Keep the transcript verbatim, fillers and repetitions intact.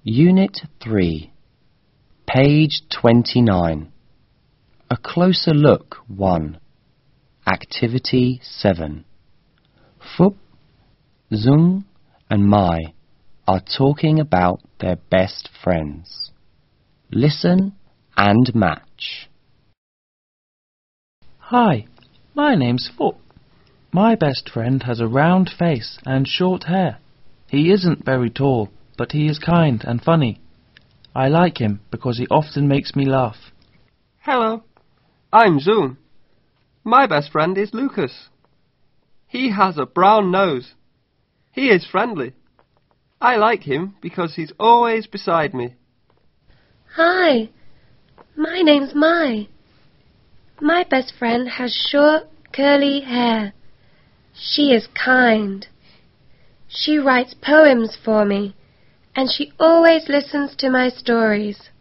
Unit three, page twenty-nine. A closer look one. Activity seven. Phúc, Dung and Mai are talking about their best friends. Listen and match. Hi, my name's Phúc. My best friend has a round face and short hair. He isn't very tall, but he is kind and funny. I like him because he often makes me laugh. Hello, I'm Zoon. My best friend is Lucas. He has a brown nose. He is friendly. I like him because he's always beside me. Hi, my name's Mai. My best friend has short, curly hair. She is kind. She writes poems for me, and she always listens to my stories.